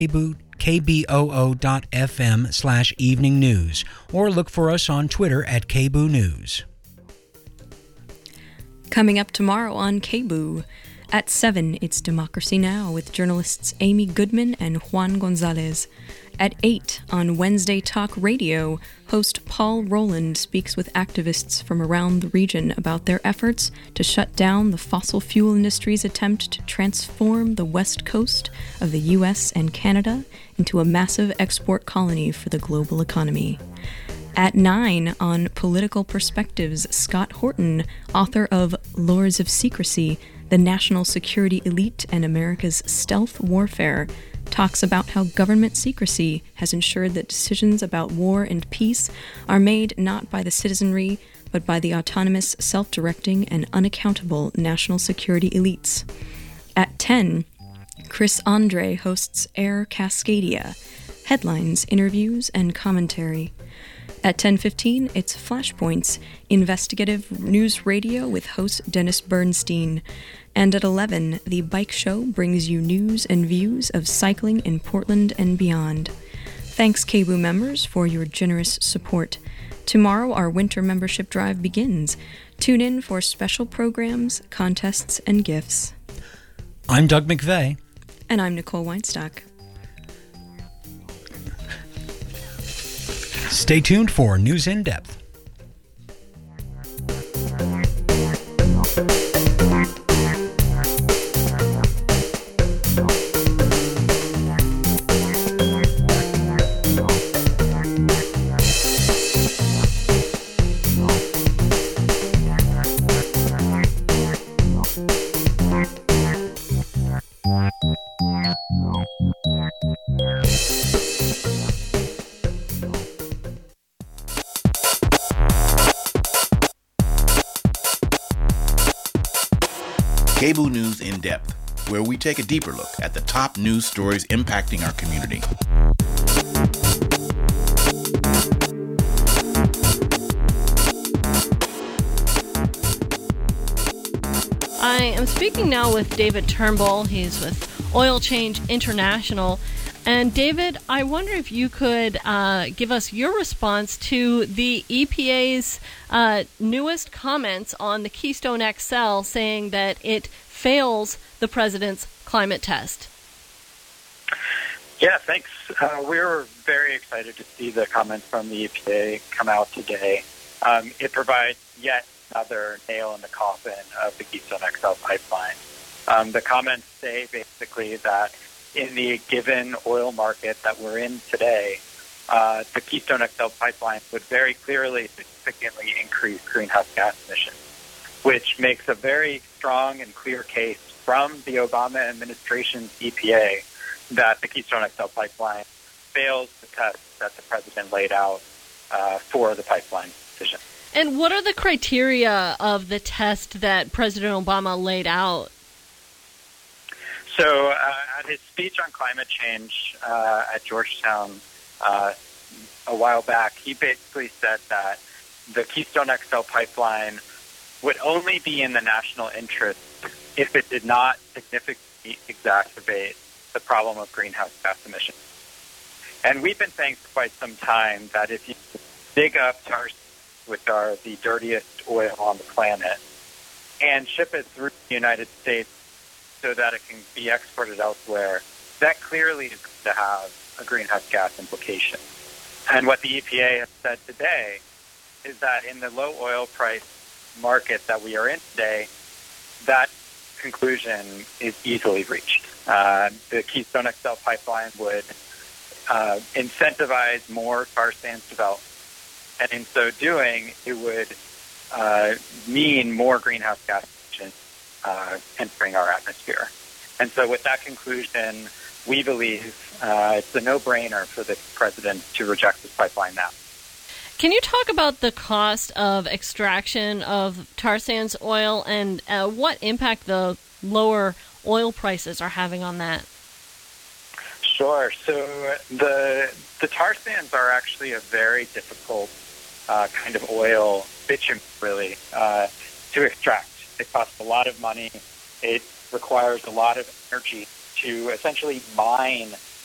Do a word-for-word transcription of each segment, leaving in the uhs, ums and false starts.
K B O O dot F M slash evening news, or look for us on Twitter at K B O O News. Coming up tomorrow on K B O O, at seven, it's Democracy Now! With journalists Amy Goodman and Juan Gonzalez. At eight, on Wednesday Talk Radio, host Paul Rowland speaks with activists from around the region about their efforts to shut down the fossil fuel industry's attempt to transform the west coast of the U S and Canada into a massive export colony for the global economy. At nine, on Political Perspectives, Scott Horton, author of Lords of Secrecy, The National Security Elite and America's Stealth Warfare, talks about how government secrecy has ensured that decisions about war and peace are made not by the citizenry, but by the autonomous, self-directing, and unaccountable national security elites. At ten, Chris Andre hosts Air Cascadia, headlines, interviews, and commentary. At ten fifteen, it's Flashpoints, investigative news radio with host Dennis Bernstein. And at eleven, The Bike Show brings you news and views of cycling in Portland and beyond. Thanks, K B O O members, for your generous support. Tomorrow, our winter membership drive begins. Tune in for special programs, contests, and gifts. I'm Doug McVeigh. And I'm Nicole Weinstock. Stay tuned for News in Depth. K B O O News in Depth, where we take a deeper look at the top news stories impacting our community. I am speaking now with David Turnbull. He's with Oil Change International. And David, I wonder if you could uh, give us your response to the E P A's uh, newest comments on the Keystone X L, saying that it fails the president's climate test. Yeah, thanks. Uh, we're very excited to see the comments from the E P A come out today. Um, it provides yet another nail in the coffin of the Keystone X L pipeline. Um, the comments say basically that in the given oil market that we're in today, uh, the Keystone X L pipeline would very clearly significantly increase greenhouse gas emissions, which makes a very strong and clear case from the Obama administration's E P A that the Keystone X L pipeline fails the test that the president laid out uh, for the pipeline decision. And what are the criteria of the test that President Obama laid out? So uh, at his speech on climate change uh, at Georgetown uh, a while back, he basically said that the Keystone X L pipeline would only be in the national interest if it did not significantly exacerbate the problem of greenhouse gas emissions. And we've been saying for quite some time that if you dig up tar sands, which are the dirtiest oil on the planet, and ship it through the United States so that it can be exported elsewhere, that clearly is going to have a greenhouse gas implication. And what the E P A has said today is that in the low oil price market that we are in today, that conclusion is easily reached. Uh, the Keystone X L pipeline would uh, incentivize more tar sands development, and in so doing, it would uh, mean more greenhouse gas emissions Uh, entering our atmosphere. And so with that conclusion, we believe uh, it's a no-brainer for the president to reject this pipeline now. Can you talk about the cost of extraction of tar sands oil and uh, what impact the lower oil prices are having on that? Sure. So the the tar sands are actually a very difficult uh, kind of oil, bitumen really, uh, to extract. It costs a lot of money. It requires a lot of energy to essentially mine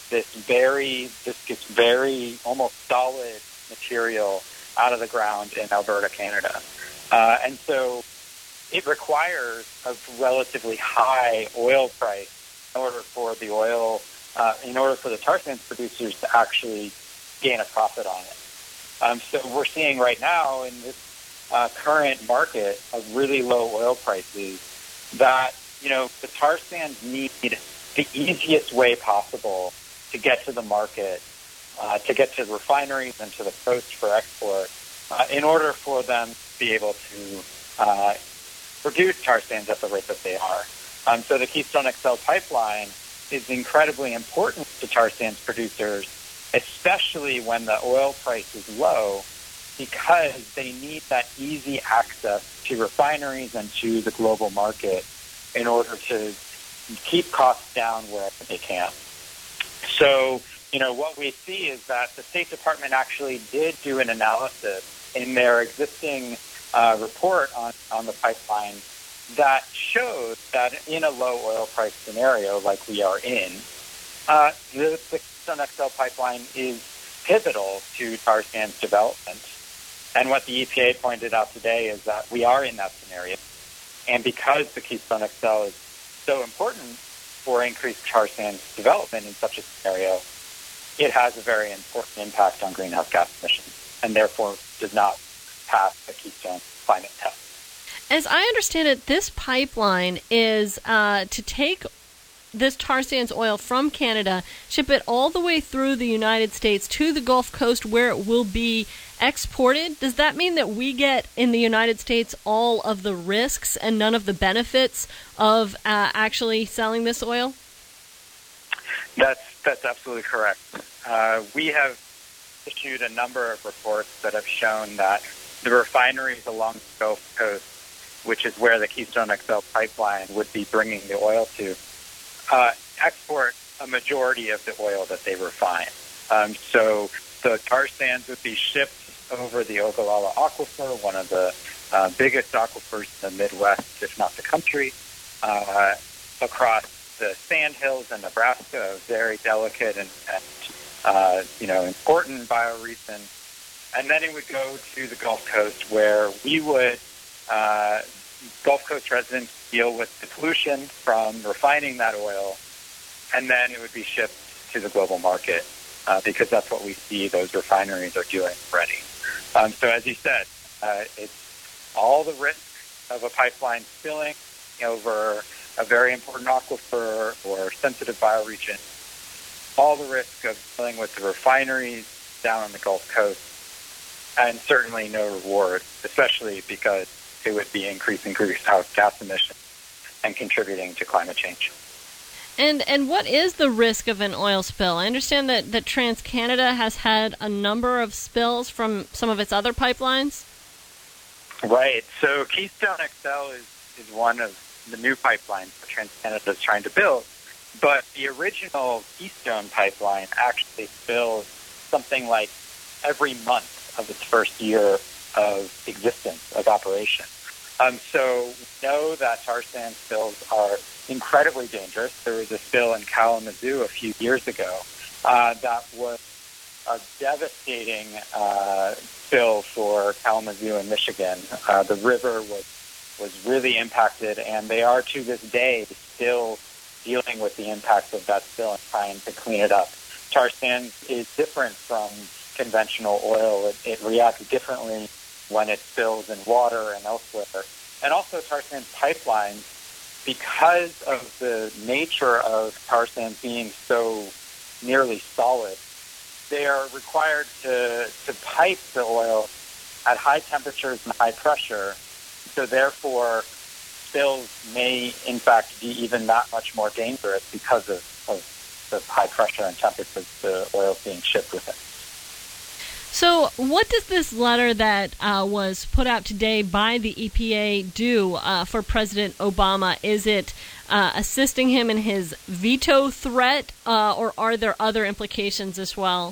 this very, this gets very almost solid material out of the ground in Alberta, Canada. Uh, and so it requires a relatively high oil price in order for the oil, uh, in order for the tar sands producers to actually gain a profit on it. Um, so we're seeing right now in this uh, current market of really low oil prices that, you know, the tar sands need the easiest way possible to get to the market, uh, to get to the refineries and to the coast for export, uh, in order for them to be able to uh, produce tar sands at the rate that they are. Um, so the Keystone X L pipeline is incredibly important to tar sands producers, especially when the oil price is low, because they need that easy access to refineries and to the global market in order to keep costs down wherever they can. So, you know, what we see is that the State Department actually did do an analysis in their existing uh, report on, on the pipeline that showed that in a low oil price scenario like we are in, uh, the, the Keystone X L pipeline is pivotal to tar sands development. And what the E P A pointed out today is that we are in that scenario. And because the Keystone X L is so important for increased tar sands development in such a scenario, it has a very important impact on greenhouse gas emissions and therefore does not pass the Keystone climate test. As I understand it, this pipeline is uh, to take this tar sands oil from Canada, ship it all the way through the United States to the Gulf Coast where it will be exported. Does that mean that we get in the United States all of the risks and none of the benefits of uh, actually selling this oil? That's that's absolutely correct. Uh, we have issued a number of reports that have shown that the refineries along the Gulf Coast, which is where the Keystone X L pipeline would be bringing the oil to, uh, export a majority of the oil that they refine. Um, so the tar sands would be shipped over the Ogallala Aquifer, one of the uh, biggest aquifers in the Midwest, if not the country, uh, across the sandhills in Nebraska, a very delicate and, and uh, you know, important bioregion. And then it would go to the Gulf Coast where we would, uh, Gulf Coast residents deal with the pollution from refining that oil, and then it would be shipped to the global market uh, because that's what we see those refineries are doing already. Um, so as you said, uh, it's all the risk of a pipeline spilling over a very important aquifer or sensitive bioregion, all the risk of dealing with the refineries down on the Gulf Coast, and certainly no reward, especially because it would be increasing greenhouse gas emissions and contributing to climate change. And and what is the risk of an oil spill? I understand that, that TransCanada has had a number of spills from some of its other pipelines. Right. So Keystone X L is, is one of the new pipelines that TransCanada is trying to build. But the original Keystone pipeline actually spills something like every month of its first year of existence, of operation. Um, so we know that tar sand spills are incredibly dangerous. There was a spill in Kalamazoo a few years ago uh, that was a devastating uh, spill for Kalamazoo in Michigan. Uh, the river was was really impacted, and they are to this day still dealing with the impacts of that spill and trying to clean it up. Tar sand is different from conventional oil. It, it reacts differently when it spills in water and elsewhere. And also tar sand pipelines, because of the nature of tar sand being so nearly solid, they are required to, to pipe the oil at high temperatures and high pressure. So therefore, spills may, in fact, be even that much more dangerous because of, of the high pressure and temperatures the oil being shipped with it. So what does this letter that uh, was put out today by the E P A do uh, for President Obama? Is it uh, assisting him in his veto threat, uh, or are there other implications as well?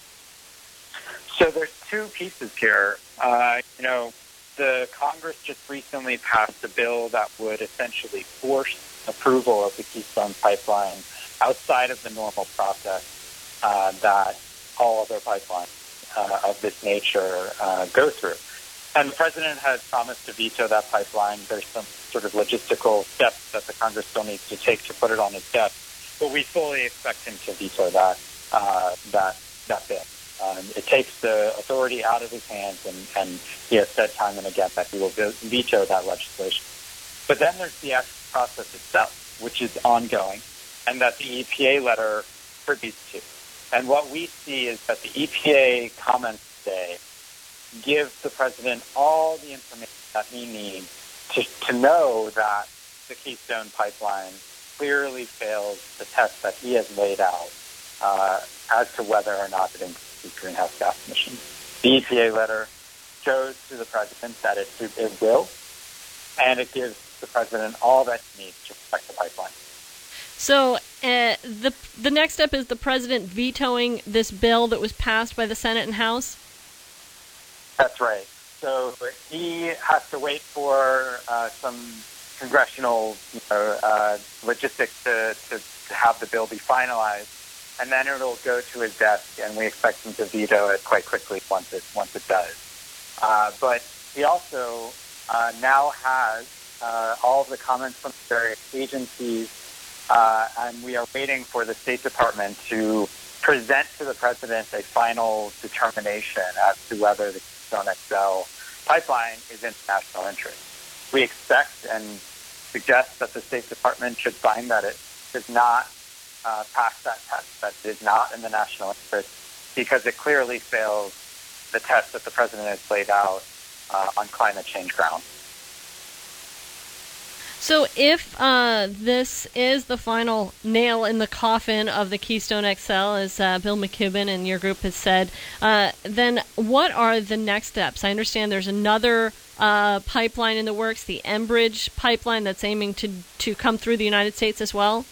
So there's two pieces here. Uh, you know, the Congress just recently passed a bill that would essentially force approval of the Keystone Pipeline outside of the normal process uh, that all other pipelines uh, of this nature uh, go through. And the president has promised to veto that pipeline. There's some sort of logistical steps that the Congress still needs to take to put it on his desk, but we fully expect him to veto that uh, that that bill. Um, it takes the authority out of his hands, and, and he has said time and again that he will veto that legislation. But then there's the actual process itself, which is ongoing, and that the E P A letter tributes to. And what we see is that the E P A comments today give the president all the information that he needs to, to know that the Keystone Pipeline clearly fails the test that he has laid out uh, as to whether or not it increases greenhouse gas emissions. The E P A letter shows to the president that it, it will, and it gives the president all that he needs to protect the pipeline. So uh, the the next step is the president vetoing this bill that was passed by the Senate and House? That's right. So he has to wait for uh, some congressional you know, uh, logistics to, to, to have the bill be finalized, and then it'll go to his desk, and we expect him to veto it quite quickly once it once it does. Uh, but he also uh, now has uh, all of the comments from the various agencies, uh, and we are waiting for the State Department to present to the president a final determination as to whether the Keystone X L pipeline is in national interest. We expect and suggest that the State Department should find that it does not uh, pass that test, that it is not in the national interest, because it clearly fails the test that the president has laid out uh, on climate change grounds. So if uh, this is the final nail in the coffin of the Keystone X L, as uh, Bill McKibben and your group has said, uh, then what are the next steps? I understand there's another uh, pipeline in the works, the Enbridge pipeline, that's aiming to, to come through the United States as well?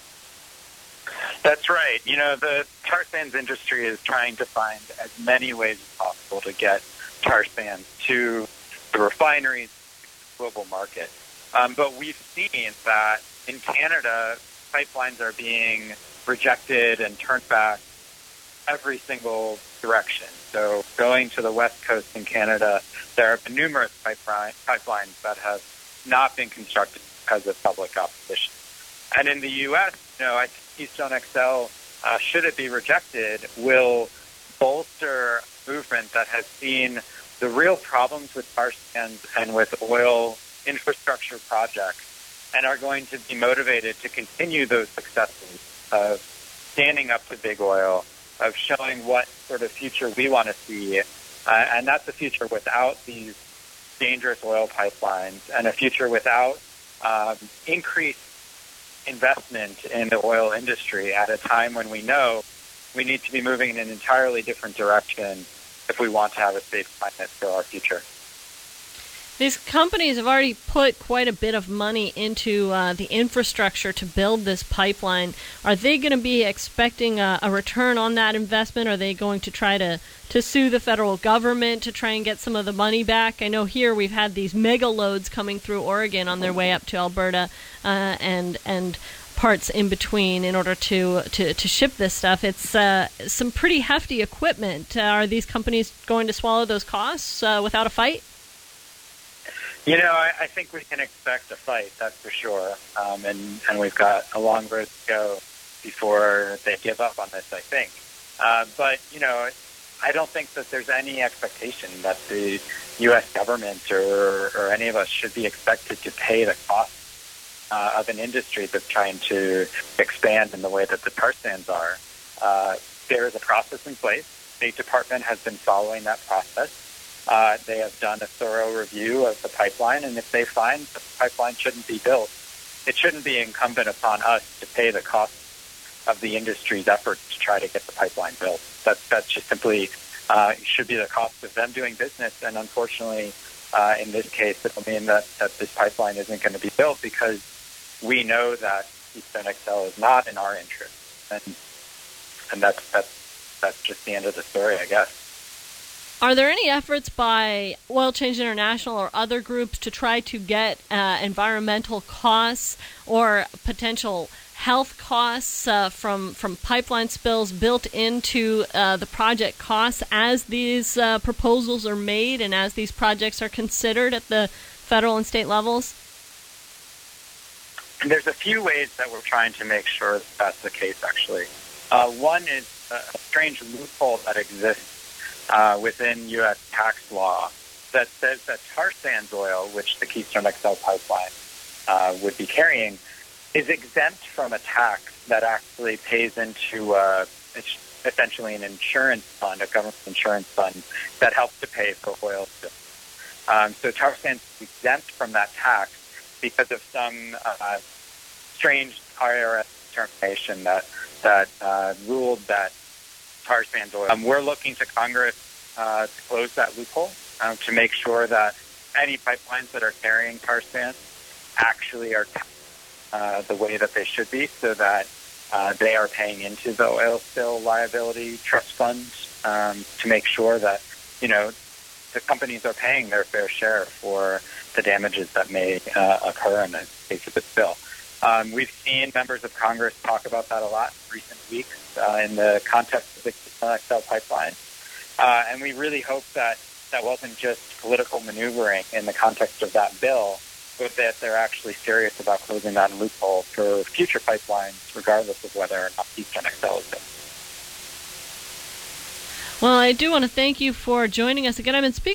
That's right. You know, the tar sands industry is trying to find as many ways as possible to get tar sands to the refineries, to the global market. Um, but we've seen that in Canada, pipelines are being rejected and turned back every single direction. So going to the west coast in Canada, there have been numerous pipeline, pipelines that have not been constructed because of public opposition. And in the U S, you know, I think Keystone X L, uh, should it be rejected, will bolster a movement that has seen the real problems with tar sands and with oil infrastructure projects, and are going to be motivated to continue those successes of standing up to big oil, of showing what sort of future we want to see. Uh, and that's a future without these dangerous oil pipelines, and a future without um, increased investment in the oil industry at a time when we know we need to be moving in an entirely different direction if we want to have a safe climate for our future. These companies have already put quite a bit of money into uh, the infrastructure to build this pipeline. Are they going to be expecting a, a return on that investment? Are they going to try to, to sue the federal government to try and get some of the money back? I know here we've had these mega loads coming through Oregon on their way up to Alberta uh, and and parts in between in order to, to, to ship this stuff. It's uh, some pretty hefty equipment. Uh, are these companies going to swallow those costs uh, without a fight? You know, I, I think we can expect a fight, that's for sure. Um, and, and we've got a long road to go before they give up on this, I think. Uh, but, you know, I don't think that there's any expectation that the U S government or, or any of us should be expected to pay the cost uh, of an industry that's trying to expand in the way that the tar sands are. Uh, there is a process in place. The State Department has been following that process. Uh, they have done a thorough review of the pipeline, and if they find that the pipeline shouldn't be built, it shouldn't be incumbent upon us to pay the cost of the industry's efforts to try to get the pipeline built. That, that just simply uh, should be the cost of them doing business, and unfortunately, uh, in this case, it will mean that, that this pipeline isn't going to be built because we know that Keystone X L is not in our interest, and and that's, that's, that's just the end of the story, I guess. Are there any efforts by Oil Change International or other groups to try to get uh, environmental costs or potential health costs uh, from from pipeline spills built into uh, the project costs as these uh, proposals are made and as these projects are considered at the federal and state levels? And there's a few ways that we're trying to make sure that that's the case, actually. Uh, one is a strange loophole that exists uh, within U S tax law that says that tar sands oil, which the Keystone X L pipeline uh, would be carrying, is exempt from a tax that actually pays into uh, essentially an insurance fund, a government insurance fund that helps to pay for oil spills. Um, so tar sands is exempt from that tax because of some uh, strange I R S determination that that uh, ruled that tar sands oil. Um, we're looking to Congress uh, to close that loophole um, to make sure that any pipelines that are carrying tar sands actually are taxed uh, the way that they should be, so that uh, they are paying into the oil spill liability trust fund um, to make sure that, you know, the companies are paying their fair share for the damages that may uh, occur in the case of the spill. Um, we've seen members of Congress talk about that a lot in recent weeks uh, in the context of the Keystone X L pipeline. Uh, and we really hope that that wasn't just political maneuvering in the context of that bill, but that they're actually serious about closing that loophole for future pipelines, regardless of whether or not Keystone X L is built. Well, I do want to thank you for joining us again. I've been speaking